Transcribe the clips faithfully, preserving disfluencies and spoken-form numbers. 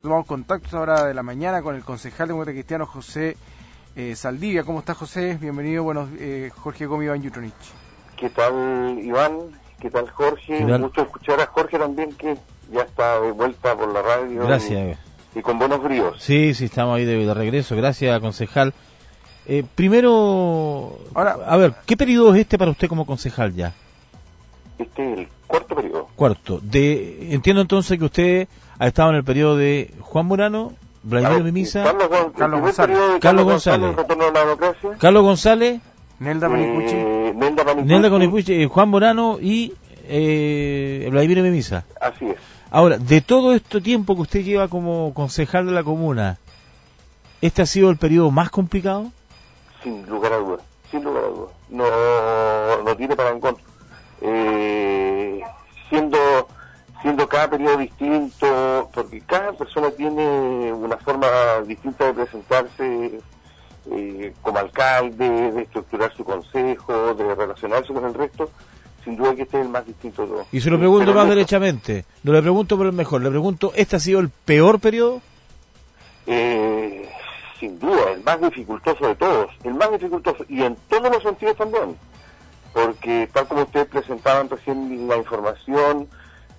tomamos contacto a esta hora de la mañana con el concejal demócrata cristiano José eh, Saldivia. ¿Cómo estás, José? Bienvenido. Buenos eh, Jorge Gómez, Iván Yutronich. ¿Qué tal, Iván? ¿Qué tal, Jorge? Un gusto escuchar a Jorge también, que ya está de vuelta por la radio. Gracias. Y, y con buenos bríos. Sí, sí, estamos ahí de, de regreso. Gracias, concejal. Eh, primero, Ahora, a ver, ¿qué periodo es este para usted como concejal ya? Este es el cuarto periodo. Cuarto. De, entiendo entonces que usted ha estado en el periodo de Juan Morano, Vladimir Mimisa, Carlos, Carlos, Carlos González, Carlos, Carlos González, González, Carlos González, Nelda Panicucci, eh, Nelda Panicucci, Nelda Panicucci, eh, Juan Morano y eh, Vladimir Mimisa. Así es. Ahora, de todo este tiempo que usted lleva como concejal de la comuna, ¿este ha sido el periodo más complicado? Sin lugar a dudas, sin lugar a dudas. No, no tiene parangón. Eh, siendo siendo cada periodo distinto, porque cada persona tiene una forma distinta de presentarse eh, como alcalde, de estructurar su consejo, de relacionarse con el resto. Sin duda que este es el más distinto de todos. Y se lo pregunto más derechamente, no le pregunto por el mejor, le pregunto, ¿este ha sido el peor periodo? Eh, sin duda, el más dificultoso de todos, el más dificultoso, y en todos los sentidos también, porque tal como ustedes presentaban recién la información,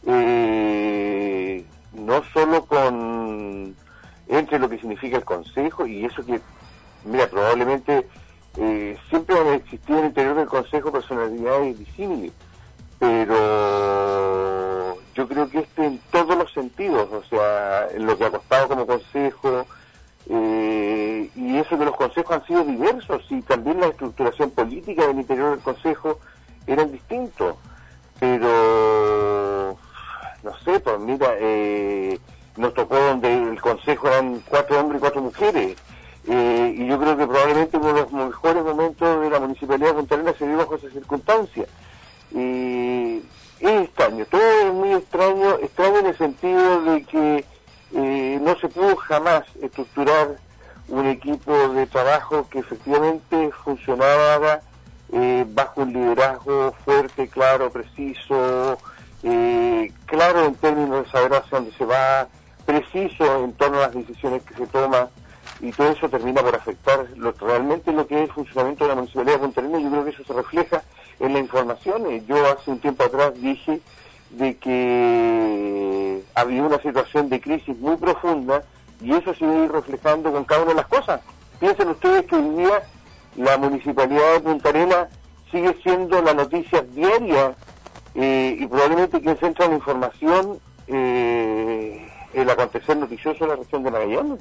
eh, no solo con entre lo que significa el Consejo, y eso que, mira, probablemente eh, siempre han existido en el interior del Consejo personalidades disímiles, pero yo creo que este en todos los sentidos, o sea, en lo que ha costado como Consejo, eh, y eso que los consejos han sido diversos, y también la estructuración política del interior del Consejo eran distintos, pero no sé, pues mira, eh, nos tocó donde el Consejo eran cuatro hombres y cuatro mujeres, eh, y yo creo que probablemente uno de los mejores momentos de la Municipalidad de Punta Arenas se dio bajo esas circunstancias. Eh, es extraño, todo es muy extraño, extraño en el sentido de que eh, no se pudo jamás estructurar un equipo de trabajo que efectivamente funcionaba eh, bajo un liderazgo fuerte, claro, preciso, eh, claro en términos de saber hacia dónde se va, preciso en torno a las decisiones que se toman, y todo eso termina por afectar lo, realmente lo que es el funcionamiento de la Municipalidad de Punta Arenas. Yo creo que eso se refleja en la información. Yo hace un tiempo atrás dije de que había una situación de crisis muy profunda, y eso se va a ir reflejando con cada una de las cosas. Piensen ustedes que hoy día la Municipalidad de Punta Arenas sigue siendo la noticia diaria, eh, y probablemente quien centra la información eh, el acontecer noticioso en la región de Magallanes.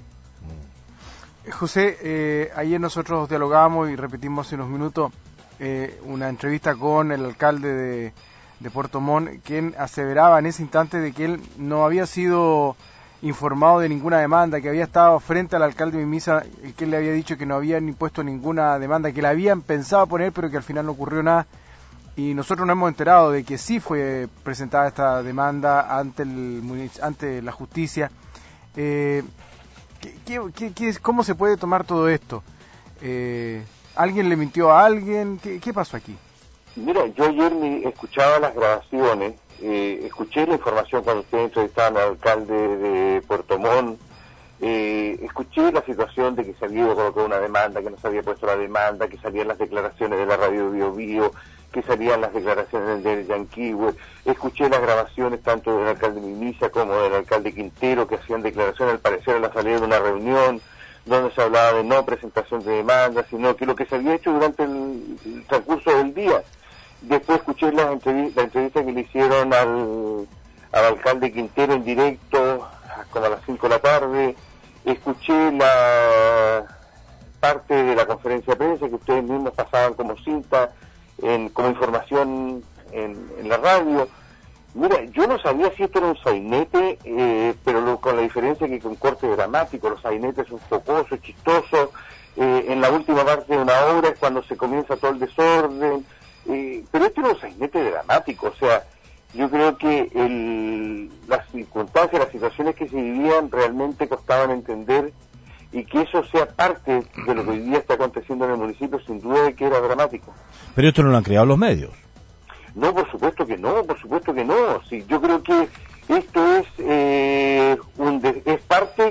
José, eh, ayer nosotros dialogamos y repetimos hace unos minutos eh, una entrevista con el alcalde de, de Puerto Montt, quien aseveraba en ese instante de que él no había sido informado de ninguna demanda, que había estado frente al alcalde Mimisa, que él le había dicho que no habían impuesto ninguna demanda, que la habían pensado poner, pero que al final no ocurrió nada. Y nosotros nos hemos enterado de que sí fue presentada esta demanda ante el ante la justicia. Eh, ¿qué, qué, qué, ¿Cómo se puede tomar todo esto? Eh, ¿Alguien le mintió a alguien? ¿Qué, qué pasó aquí? Mira, yo ayer me escuchaba las grabaciones, eh, escuché la información cuando ustedes entrevistaban al alcalde de Puerto Montt, eh, escuché la situación de que se había colocado una demanda, que no se había puesto la demanda, que salían las declaraciones de la radio Bio Bio, que salían las declaraciones del Yanquihue, escuché las grabaciones tanto del alcalde Mimisa como del alcalde Quintero, que hacían declaraciones al parecer a la salida de una reunión donde se hablaba de no presentación de demanda, sino que lo que se había hecho durante el, el transcurso del día. Después escuché la entrevista, la entrevista que le hicieron al, al alcalde Quintero en directo, como a las cinco de la tarde. Escuché la parte de la conferencia de prensa que ustedes mismos pasaban como cinta, en, como información en, en la radio. Mira, yo no sabía si esto era un sainete, eh, pero lo, con la diferencia que con corte dramático, los sainetes son jocosos, chistosos, eh, en la última parte de una obra es cuando se comienza todo el desorden, eh, pero este era un sainete dramático, o sea, yo creo que el, las circunstancias, las situaciones que se vivían realmente costaban entender, y que eso sea parte de lo que hoy día está aconteciendo en el municipio, sin duda de que era dramático. Pero esto no lo han creado los medios. No, por supuesto que no, por supuesto que no. Sí, yo creo que esto es eh, un de, es parte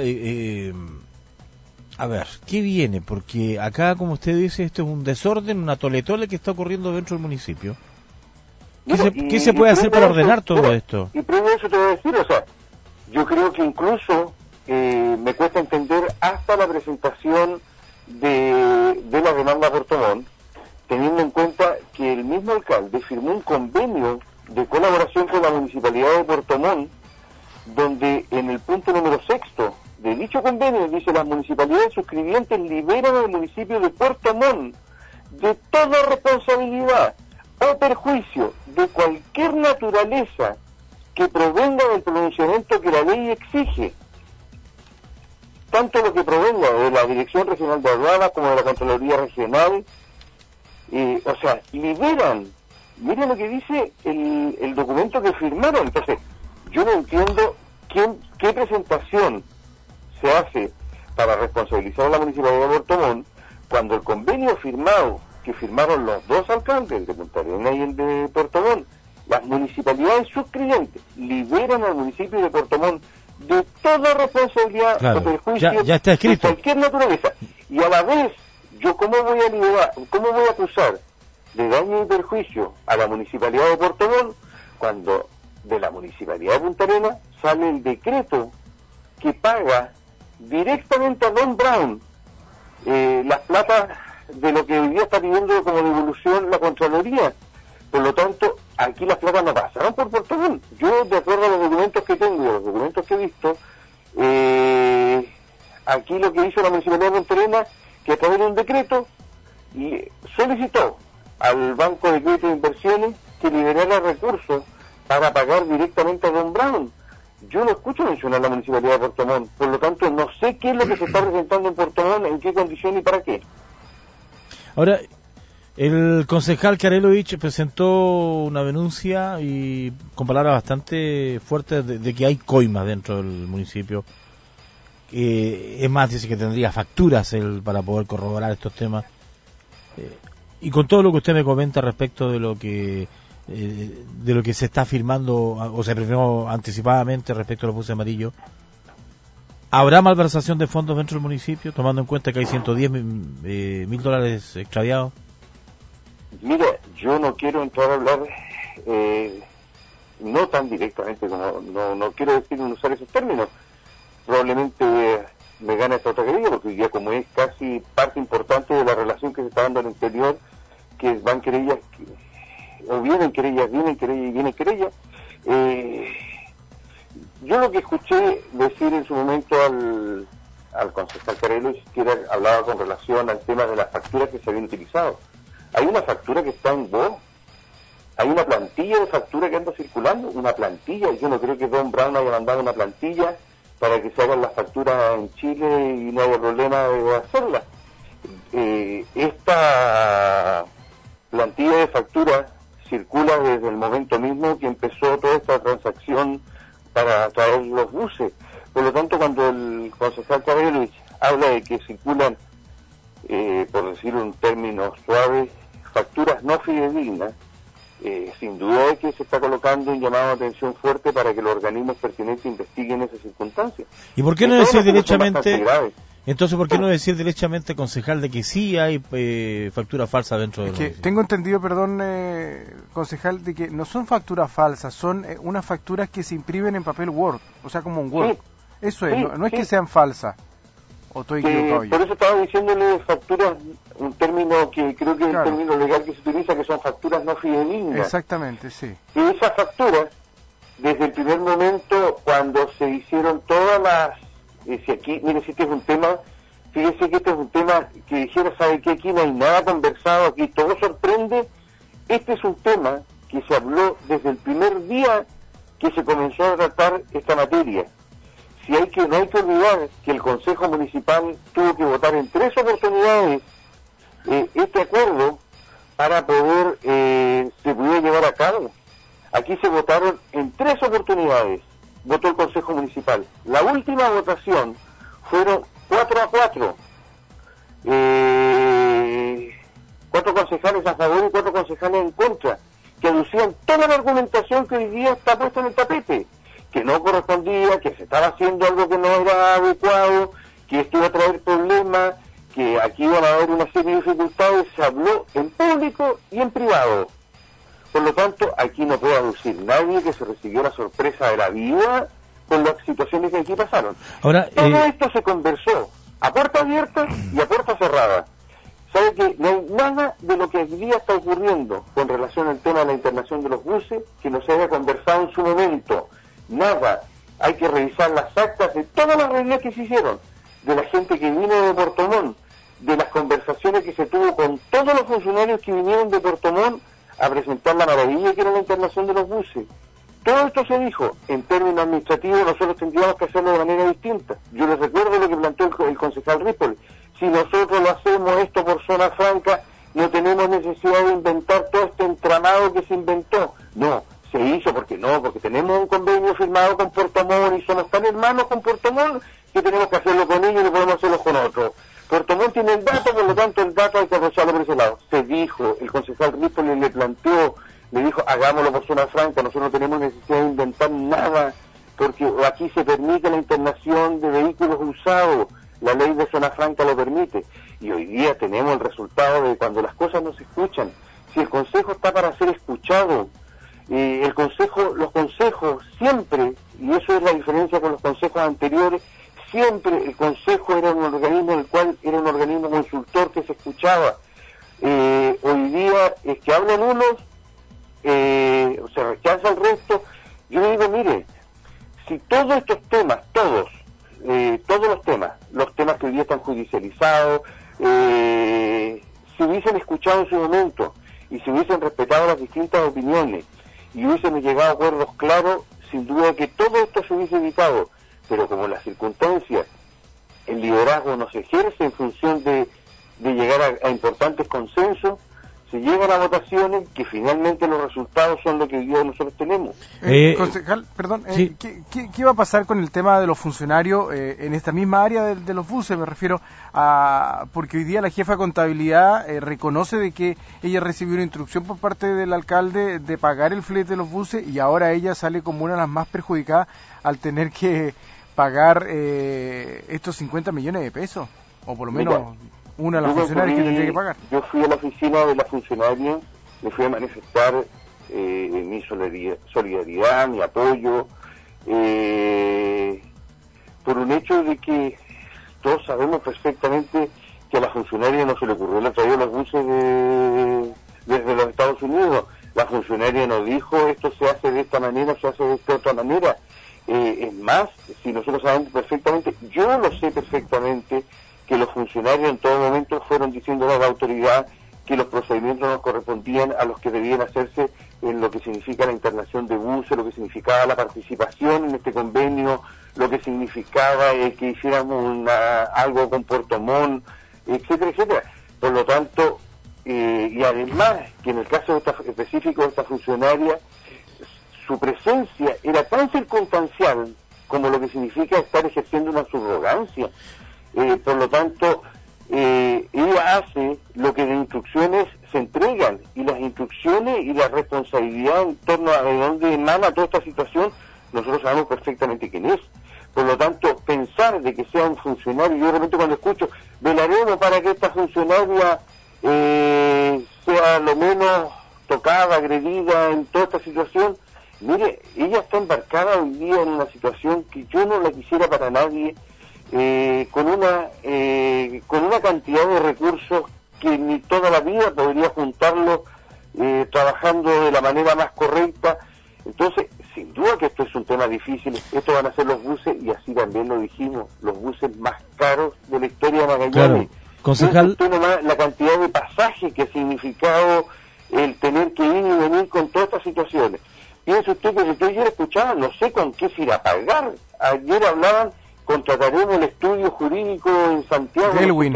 eh, a ver, ¿qué viene? Porque acá, como usted dice, esto es un desorden, una toletole que está ocurriendo dentro del municipio. ¿Qué, Mira, se, y, ¿qué se puede hacer para eso, ordenar todo mira, esto? Y primero eso te voy a decir, o sea, yo creo que incluso eh, me cuesta entender hasta la presentación de, de la demanda a Puerto Montt, teniendo en cuenta que el mismo alcalde firmó un convenio de colaboración con la Municipalidad de Puerto Montt, donde en el punto número sexto de dicho convenio dice: las municipalidades suscribientes liberan al municipio de Puerto Montt de toda responsabilidad o perjuicio de cualquier naturaleza que provenga del pronunciamiento que la ley exige, tanto lo que provenga de la Dirección Regional de Aduanas como de la Contraloría Regional, eh, o sea, liberan. Miren lo que dice el, el documento que firmaron. Entonces, yo no entiendo quién, qué presentación se hace para responsabilizar a la Municipalidad de Puerto Montt cuando el convenio firmado, que firmaron los dos alcaldes, el de Punta Arenas y el de Puerto Montt, las municipalidades suscribientes liberan al municipio de Puerto Montt de toda responsabilidad Claro, o perjuicio ya, ya está escrito. de cualquier naturaleza. Y a la vez, yo cómo voy a liberar, cómo voy a acusar de daño y perjuicio a la Municipalidad de Puerto Montt cuando de la Municipalidad de Punta Arenas sale el decreto que paga directamente a Don Brown eh, las platas de lo que hoy día está pidiendo como devolución la Contraloría. Por lo tanto, aquí las platas no pasaron por Puerto Montt. Yo, de acuerdo a los documentos que tengo y a los documentos que he visto, eh, aquí lo que hizo la Municipalidad de Punta Arenas, que a través de un decreto y solicitó al Banco de Crédito de Inversiones que liberara recursos para pagar directamente a Don Brown. Yo no escucho mencionar la Municipalidad de Puerto Montt, por lo tanto no sé qué es lo que se está presentando en Puerto Montt, en qué condición y para qué. Ahora, el concejal Karelovich presentó una denuncia y con palabras bastante fuertes de, de que hay coimas dentro del municipio. Eh, es más, dice que tendría facturas él para poder corroborar estos temas. Eh, y con todo lo que usted me comenta respecto de lo que eh, de lo que se está firmando o se firmó anticipadamente respecto a los buses amarillos, ¿habrá malversación de fondos dentro del municipio, tomando en cuenta que hay ciento diez mil eh, dólares extraviados? Mira, yo no quiero entrar a hablar, eh, no tan directamente como, no, no quiero decir usar esos términos. Probablemente eh, me gana esta otra querella, porque hoy día, como es casi parte importante de la relación que se está dando al interior, que van querellas, que, o vienen querellas, vienen querellas y vienen querellas. Eh, yo lo que escuché decir en su momento al, al concejal Carelo, que era, hablaba con relación al tema de las facturas que se habían utilizado. Hay una factura que está en voz, hay una plantilla de factura que anda circulando, una plantilla. Yo no creo que Don Brown haya mandado una plantilla para que se hagan las facturas en Chile y no haya problema de hacerlas. Eh, esta plantilla de factura circula desde el momento mismo que empezó toda esta transacción para traer los buses. Por lo tanto, cuando el concejal Karelovich habla de que circulan, eh, por decir un término suave, facturas no fidedignas, eh, sin duda es que se está colocando un llamado de atención fuerte para que los organismos pertinentes investiguen esas circunstancias. ¿Y por qué no decir derechamente, entonces por qué no decir derechamente, concejal, de que sí hay eh, factura falsa dentro de es que tengo entendido, perdón, eh, concejal, de que no son facturas falsas, son eh, unas facturas que se imprimen en papel Word, o sea, como un Word. Sí, eso es, sí, no, no es sí. que sean falsas. ¿O estoy equivocado yo? Por eso estaba diciéndole facturas, un término que creo que claro. es el término legal que se utiliza, que son facturas no fidedignas. Exactamente, sí. Y esas facturas, desde el primer momento, cuando se hicieron todas las... Eh, si aquí, mire, si este es un tema, fíjese que este es un tema que dijera, ¿sabe qué? Aquí no hay nada conversado, aquí todo sorprende. Este es un tema que se habló desde el primer día que se comenzó a tratar esta materia. Si hay que, no hay que olvidar que el Consejo Municipal tuvo que votar en tres oportunidades eh, este acuerdo para poder, eh, se pudiera llevar a cabo. Aquí se votaron en tres oportunidades, votó el Consejo Municipal. La última votación fueron cuatro a cuatro. Eh, cuatro concejales a favor y cuatro concejales en contra, que aducían toda la argumentación que hoy día está puesta en el tapete. que no correspondía, que se estaba haciendo algo que no era adecuado, que esto iba a traer problemas, que aquí iban a haber una serie de dificultades. Se habló en público y en privado. Por lo tanto, aquí no puede aducir nadie que se recibió la sorpresa de la vida con las situaciones que aquí pasaron. Ahora, Todo eh... esto se conversó a puerta abierta y a puerta cerrada. ¿Sabe que no hay nada de lo que hoy día está ocurriendo con relación al tema de la internación de los buses que no se haya conversado en su momento? Nada. Hay que revisar las actas de todas las reuniones que se hicieron, de la gente que vino de Puerto Montt, de las conversaciones que se tuvo con todos los funcionarios que vinieron de Puerto Montt a presentar la maravilla que era la internación de los buses. Todo esto se dijo. En términos administrativos nosotros tendríamos que hacerlo de manera distinta. Yo les recuerdo lo que planteó el, el concejal Ripoll. Si nosotros lo hacemos esto por zona franca, no tenemos necesidad de inventar todo este entramado que se inventó. No, se hizo porque no, porque tenemos un convenio firmado con Puerto Montt y somos tan hermanos con Puerto Montt que tenemos que hacerlo con ellos y no podemos hacerlo con otros. Puerto Montt tiene el dato, por lo tanto el dato hay que aprovecharlo por ese lado. Se dijo, el concejal Ripoll le planteó, le dijo, hagámoslo por zona franca, nosotros no tenemos necesidad de inventar nada, porque aquí se permite la internación de vehículos usados. La ley de zona franca lo permite, y hoy día tenemos el resultado de cuando las cosas no se escuchan. Si el consejo está para ser escuchado, eh, el consejo, los consejos siempre, y eso es la diferencia con los consejos anteriores, siempre el consejo era un organismo en el cual era un organismo consultor que se escuchaba. Eh, hoy día es que hablan unos, eh, se rechaza el resto. Yo le digo, mire, si todos estos temas, todos, Eh, todos los temas, los temas que hoy día están judicializados, eh, se hubiesen escuchado en su momento y se hubiesen respetado las distintas opiniones y hubiesen llegado a acuerdos claros, sin duda que todo esto se hubiese evitado. Pero como las circunstancias, el liderazgo no se ejerce en función de, de llegar a, a importantes consensos, se llegan a votaciones que finalmente los resultados son lo que hoy día nosotros tenemos. Eh, eh, concejal, perdón, eh, sí. ¿qué, qué, ¿qué va a pasar con el tema de los funcionarios eh, en esta misma área de, de los buses? Me refiero a, porque hoy día la jefa de contabilidad eh, reconoce de que ella recibió una instrucción por parte del alcalde de pagar el flete de los buses y ahora ella sale como una de las más perjudicadas al tener que pagar eh, estos cincuenta millones de pesos, o por lo menos... Mira, una de las funcionarias que tendría que pagar. Yo fui a la oficina de la funcionaria, me fui a manifestar eh, mi solidaridad, mi apoyo, eh, por un hecho de que todos sabemos perfectamente que a la funcionaria no se le ocurrió la traída de los buses de, desde los Estados Unidos. La funcionaria nos dijo, esto se hace de esta manera, se hace de esta otra manera. Eh, es más, si nosotros sabemos perfectamente, yo lo sé perfectamente, que los funcionarios en todo momento fueron diciendo a la autoridad que los procedimientos no correspondían a los que debían hacerse en lo que significa la internación de buses, lo que significaba la participación en este convenio, lo que significaba eh, que hiciéramos una, algo con Puerto Montt, etcétera, etcétera. Por lo tanto, eh, y además que en el caso de esta, específico de esta funcionaria, su presencia era tan circunstancial como lo que significa estar ejerciendo una subrogancia. Eh, por lo tanto, eh, ella hace lo que de instrucciones se entregan, y las instrucciones y la responsabilidad en torno a de dónde emana toda esta situación, nosotros sabemos perfectamente quién es. Por lo tanto, pensar de que sea un funcionario, yo de repente cuando escucho, velaremos para que esta funcionaria eh, sea lo menos tocada, agredida en toda esta situación, mire, ella está embarcada hoy día en una situación que yo no la quisiera para nadie. Eh, con una eh, con una cantidad de recursos que ni toda la vida podría juntarlo eh, trabajando de la manera más correcta. Entonces, sin duda que esto es un tema difícil. Estos van a ser los buses, y así también lo dijimos, los buses más caros de la historia de Magallanes. Claro. Concejal... Nomás la cantidad de pasajes que ha significado el tener que ir y venir con todas estas situaciones. Piense usted que si usted ayer escuchaba, no sé con qué se irá a pagar. Ayer hablaban, contrataremos el estudio jurídico en Santiago.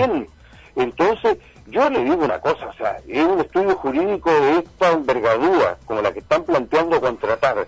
Entonces, yo le digo una cosa, o sea, es un estudio jurídico de esta envergadura, como la que están planteando contratar,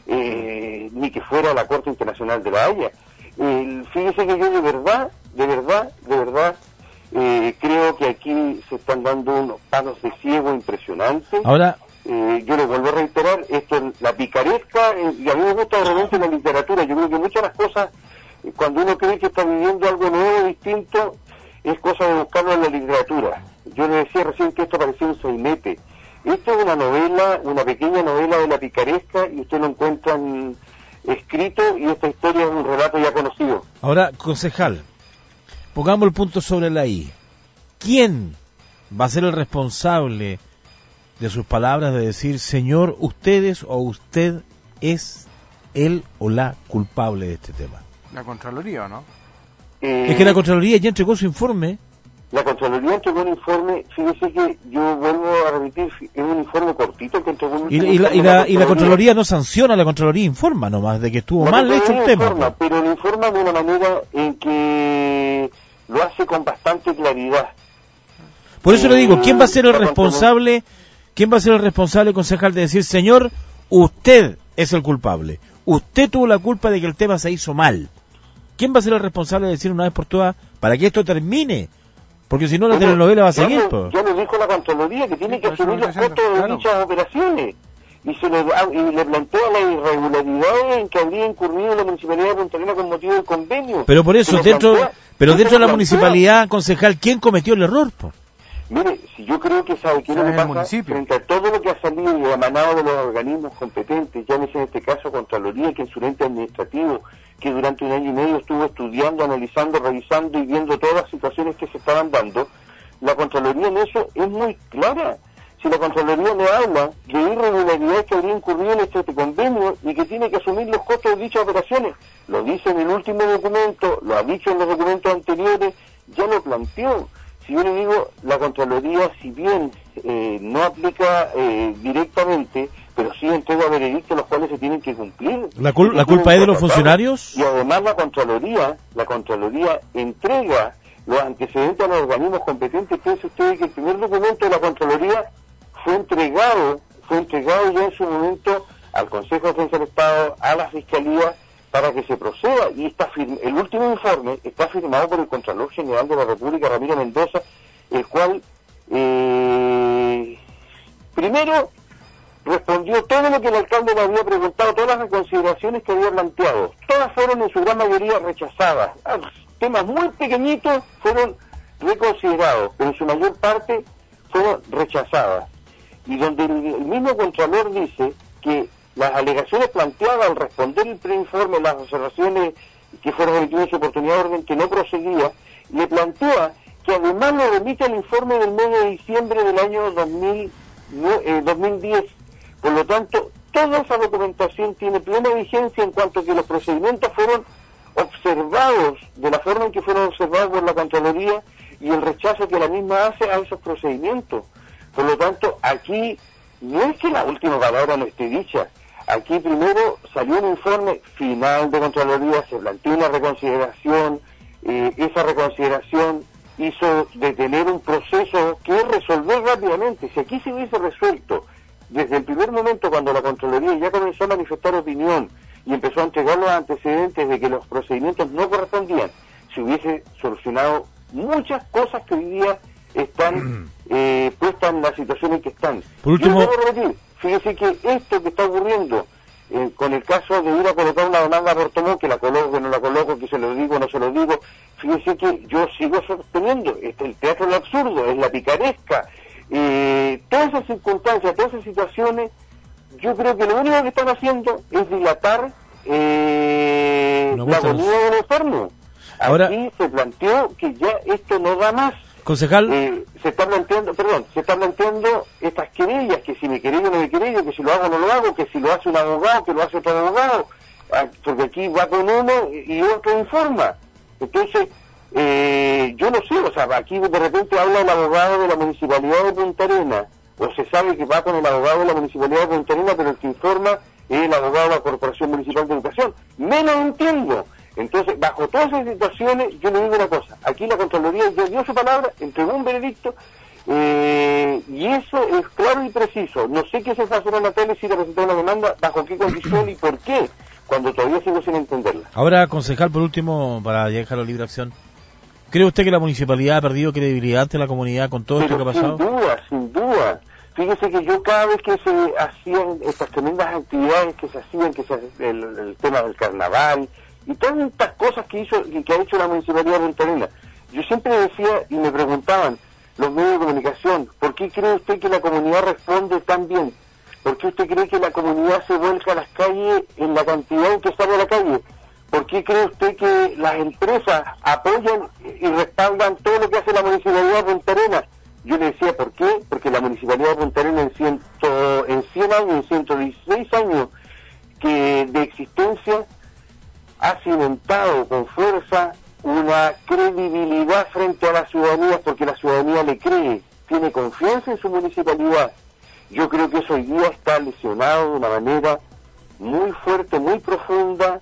eh, ni que fuera la Corte Internacional de la Haya. Eh, fíjese que yo de verdad, de verdad, de verdad, eh, creo que aquí se están dando unos palos de ciego impresionantes. Ahora, Eh, yo le vuelvo a reiterar, esto la picaresca, eh, y a mí me gusta realmente la literatura. Yo creo que muchas de las cosas, eh, cuando uno cree que está viviendo algo nuevo, distinto, es cosa de buscarlo en la literatura. Yo le decía recién que esto parecía un sainete. Esto es una novela, una pequeña novela de la picaresca, y usted lo encuentra en, escrito, y esta historia es un relato ya conocido. Ahora, concejal, pongamos el punto sobre la I. ¿Quién va a ser el responsable de sus palabras de decir, señor, ustedes o usted es el o la culpable de este tema? La Contraloría, ¿o no? Eh, Es que la Contraloría ya entregó su informe. La Contraloría entregó un informe, fíjese que yo vuelvo a repetir, es un informe cortito que entregó un Y, y, la, y, la, y la Contraloría no sanciona, la Contraloría informa nomás de que estuvo la mal hecho el tema. Informa, pero lo informa de una manera en que lo hace con bastante claridad. Por eso eh, le digo, ¿quién va a ser el la responsable, quién va a ser el responsable, concejal, de decir, señor, usted es el culpable, usted tuvo la culpa de que el tema se hizo mal? ¿Quién va a ser el responsable de decir una vez por todas para que esto termine? Porque si no la Bueno, telenovela va a ya seguir. lo, Pues. ya lo dijo la Contraloría, que tiene Sí, que por eso asumir lo los estoy costos de diciendo, dichas operaciones. Y se le, da- y le plantea las irregularidades en que habría incurrido la Municipalidad de Punta Arenas con motivo del convenio. Pero por eso, Se lo dentro plantea- pero se dentro de lo la plantea. municipalidad, concejal, ¿quién cometió el error? Pues? Mire, si yo creo que sabe qué es lo Sabe que el pasa, municipio. frente a todo lo que ha salido y emanado de los organismos competentes, llámese en este caso Contraloría, que es su ente administrativo, que durante un año y medio estuvo estudiando, analizando, revisando y viendo todas las situaciones que se estaban dando, la Contraloría en eso es muy clara. Si la Contraloría le habla de irregularidades que habría incurrido en este convenio y que tiene que asumir los costos de dichas operaciones, lo dice en el último documento, lo ha dicho en los documentos anteriores, ya lo planteó. Si yo le digo, la Contraloría, si bien eh, no aplica eh, directamente, pero sí entrega veredictos los cuales se tienen que cumplir. ¿La, cul ¿La culpa es de los funcionarios? Y además la Contraloría, la Contraloría entrega los antecedentes a los organismos competentes. Piense usted que el primer documento de la Contraloría fue entregado, fue entregado ya en su momento al Consejo de Defensa del Estado, a la Fiscalía, para que se proceda, y está firme, el último informe está firmado por el Contralor General de la República, Ramiro Mendoza, el cual eh, primero respondió todo lo que el alcalde le había preguntado, todas las reconsideraciones que había planteado, todas fueron en su gran mayoría rechazadas, temas muy pequeñitos fueron reconsiderados, pero en su mayor parte fueron rechazadas, y donde el, el mismo Contralor dice que las alegaciones planteadas al responder el preinforme, las observaciones que fueron emitidas en su oportunidad de orden, que no procedía, le plantea que además le remite el informe del mes de diciembre del año dos mil diez. Por lo tanto, toda esa documentación tiene plena vigencia en cuanto a que los procedimientos fueron observados de la forma en que fueron observados por la Contraloría y el rechazo que la misma hace a esos procedimientos. Por lo tanto, aquí no es que la última palabra no esté dicha. Aquí primero salió un informe final de Contraloría, se planteó una reconsideración, eh, esa reconsideración hizo detener un proceso que es resolver rápidamente. Si aquí se hubiese resuelto desde el primer momento, cuando la Contraloría ya comenzó a manifestar opinión y empezó a entregar los antecedentes de que los procedimientos no correspondían, se hubiese solucionado muchas cosas que hoy día están eh, puestas en la situación en que están. Por último, Yo debo repetir, fíjese que esto que está ocurriendo eh, con el caso de ir a colocar una demanda a Puerto Montt, que la coloco, que no la coloco, que se lo digo, no se lo digo, fíjese que yo sigo sosteniendo, este, el teatro del absurdo, es la picaresca, eh, todas esas circunstancias, todas esas situaciones, yo creo que lo único que están haciendo es dilatar eh, la agonía del enfermo. Ahora, aquí se planteó que ya esto no da más. Concejal, eh, se está planteando, perdón, se está planteando estas querellas, que si me querello o no me querello, que si lo hago o no lo hago, que si lo hace un abogado, que lo hace otro abogado, porque aquí va con uno y otro informa. Entonces, eh, yo no sé, o sea, aquí de repente habla el abogado de la Municipalidad de Punta Arenas, o se sabe que va con el abogado de la Municipalidad de Punta Arenas, pero el que informa es el abogado de la Corporación Municipal de Educación. Menos entiendo. Entonces, bajo todas esas situaciones, yo le digo una cosa, aquí la Contraloría ya dio su palabra, entregó un veredicto, eh, y eso es claro y preciso. No sé qué se va a hacer a la tele si le presentó una demanda, bajo qué condición y por qué, cuando todavía sigo sin entenderla. Ahora, concejal, por último, para dejarlo libre acción, ¿cree usted que la municipalidad ha perdido credibilidad ante la comunidad con todo Pero esto que ha pasado? sin duda, sin duda. Fíjese que yo cada vez que se hacían estas tremendas actividades que se hacían, que se, el, el tema del carnaval y todas estas cosas que hizo que, que ha hecho la Municipalidad de Punta Arenas, yo siempre decía y me preguntaban los medios de comunicación, ¿por qué cree usted que la comunidad responde tan bien? ¿Por qué usted cree que la comunidad se vuelca a las calles en la cantidad en que sale a la calle? ¿Por qué cree usted que las empresas apoyan y respaldan todo lo que hace la Municipalidad de Punta Arenas? Yo le decía, ¿por qué? Porque la Municipalidad de Punta Arenas en, ciento, en cien años, en ciento dieciséis años que de existencia, ha cimentado con fuerza una credibilidad frente a la ciudadanía, porque la ciudadanía le cree, tiene confianza en su municipalidad. Yo creo que eso hoy día está lesionado de una manera muy fuerte, muy profunda,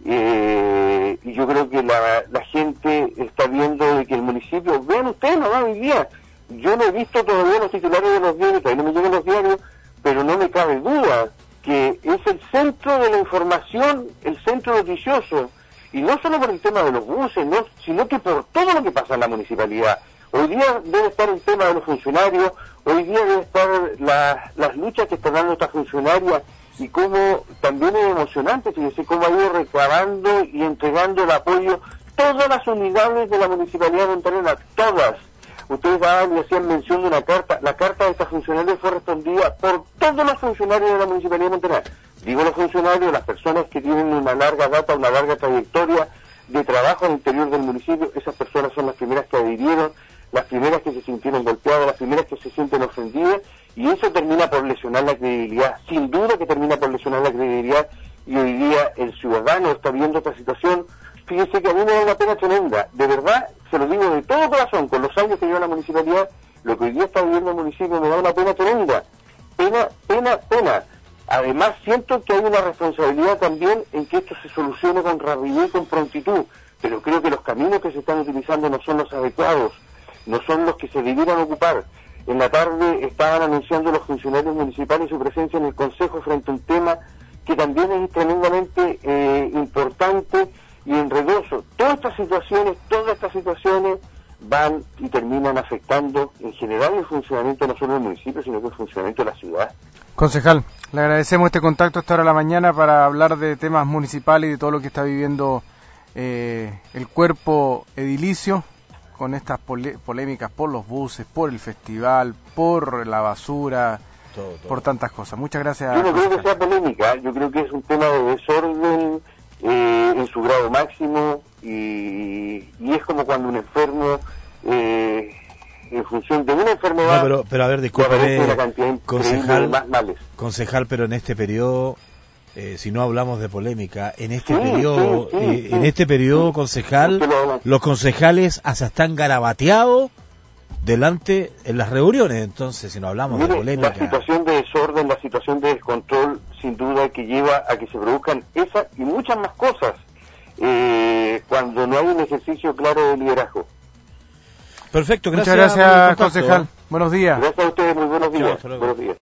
eh, y yo creo que la, la gente está viendo de que el municipio, vean ustedes nomás hoy día, yo no he visto todavía los titulares de los diarios, todavía no me llegan los diarios, pero no me cabe duda que es el centro de la información, el centro noticioso, y no solo por el tema de los buses, no, sino que por todo lo que pasa en la municipalidad. Hoy día debe estar el tema de los funcionarios, hoy día debe estar la, las luchas que están dando estas funcionarias, y cómo también es emocionante, fíjese cómo ha ido recabando y entregando el apoyo todas las unidades de la Municipalidad de Punta Arenas, todas. Ustedes daban y hacían mención de una carta, la carta de estas funcionarios fue respondida por todos los funcionarios de la Municipalidad de Punta Arenas. Digo los funcionarios, las personas que tienen una larga data, una larga trayectoria de trabajo al interior del municipio, esas personas son las primeras que adhirieron, las primeras que se sintieron golpeadas, las primeras que se sienten ofendidas, y eso termina por lesionar la credibilidad, sin duda que termina por lesionar la credibilidad, y hoy día el ciudadano está viendo esta situación. Fíjese que a mí me da una pena tremenda, de verdad, se lo digo de todo corazón, con los años que lleva la municipalidad, lo que hoy día está viviendo el municipio me da una pena tremenda, pena, pena, pena. Además siento que hay una responsabilidad también en que esto se solucione con rapidez y con prontitud, pero creo que los caminos que se están utilizando no son los adecuados, no son los que se debieran ocupar. En la tarde estaban anunciando los funcionarios municipales su presencia en el Consejo frente a un tema que también es tremendamente eh, importante y enredoso. Todas estas situaciones, todas estas situaciones van y terminan afectando en general el funcionamiento no solo del municipio, sino que el funcionamiento de la ciudad. Concejal, le agradecemos este contacto a esta hora de la mañana para hablar de temas municipales y de todo lo que está viviendo eh, el cuerpo edilicio con estas pole- polémicas por los buses, por el festival, por la basura, todo, todo. por tantas cosas. Muchas gracias. Yo no creo que sea polémica, yo creo que es un tema de desorden eh, en su grado máximo y, y es como cuando un enfermo eh, en función de una enfermedad no, pero, pero a ver, discúlpeme, una cantidad concejal, de más males. concejal, pero en este periodo, eh, si no hablamos de polémica, en este sí, periodo, sí, sí, eh, sí, en este periodo, sí, concejal, lo los concejales hasta están garabateados delante en las reuniones. Entonces, si no hablamos Mire, de polémica, la situación de desorden, la situación de descontrol, sin duda que lleva a que se produzcan esas y muchas más cosas eh, cuando no hay un ejercicio claro de liderazgo. Perfecto, gracias. Muchas gracias, concejal. Buenos días. Gracias a ustedes, muy buenos días. Chao, buenos días.